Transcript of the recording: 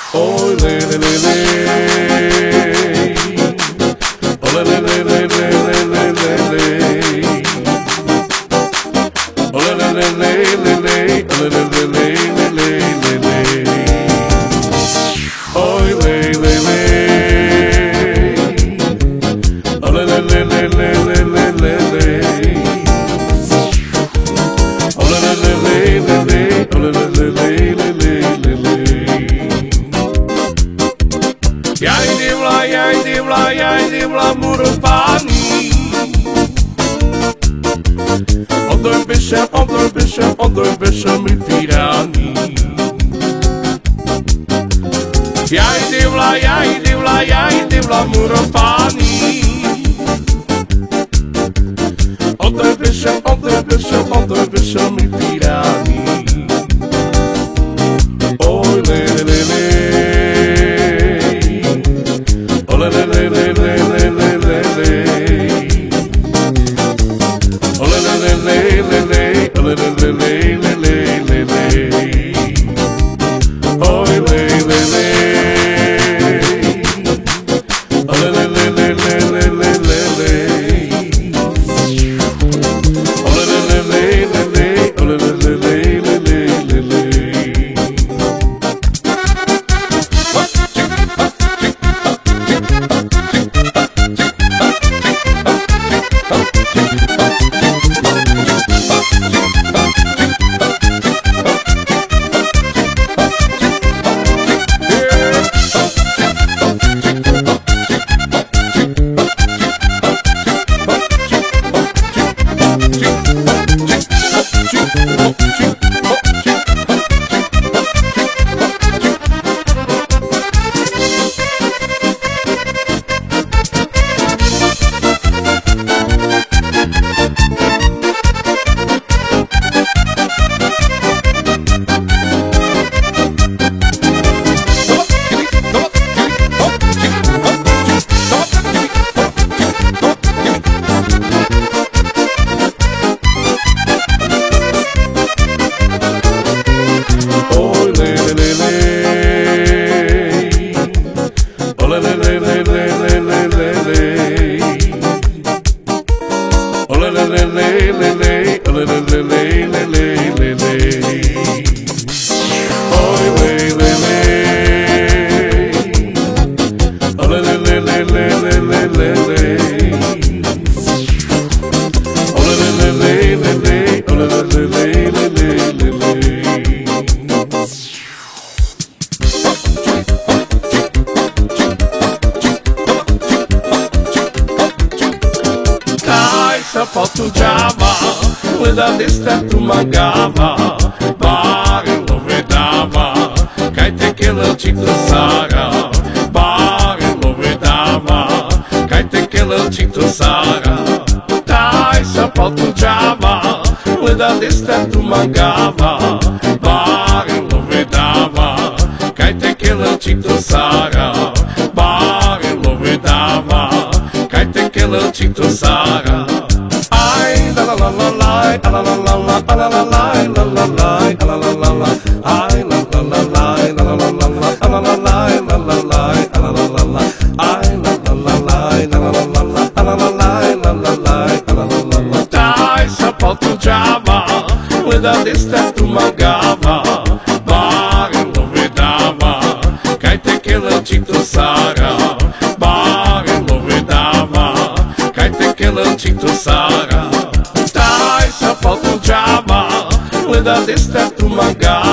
Oi, lê, lê, lê, lê. Oh, lê, lê, lê, lê, lê, lê, lê, lê. Oh, lê, lê, lê, lê, lê, lê. Oh, lê, lê, lê, lê, lê, lê, lê. Oi, lê, lê, lê. Oh, lê, lê, lê, lê, lê, lê, lê, lê. Oh, lê, lê, lê, lê, lê, lê. Oh, lê, lê, lê, lê, lê, lê, lê. Jaj divla murpani. Odoj bešem i tirani. Jaj divla murpani. Odoj bešem i tirani. Oj, le, le, le, le. Oh, le, le, le, le, le, le, le, le, le. Oh, le, le, le, le, le, le. Oh, le, le, le, le, le, le, le, le. Oh, le, le, le, le. Oh, le, le, le, le, le, le, le, le, le. Oh, le, le, le, le, le, le. Oh, le, le, le, le, le, le, le, le. Sapato Java, da destra tu magava, Bari lo vedava, kaj te kela Sara, Bari lo vedava, kaj te kela Sara. Taj sapato Java, da destra tu magava, Bari lo vedava, kaj te kela Sara, Bari lo vedava, kaj te kela Sara. La la la la la, la la la la, la la la la, la la la, la la la la, ay la la la la, la la la la, la la la la, la la la, la la la la, ay la la la la, la la la la, la la la la, la la la, la la la la. Taj sapato Java, da destra tu magava, Bari lo vedava, kaj te kela Sara, Bari lo vedava, kaj te kela Sara. Sapato Java, da destra tu magava.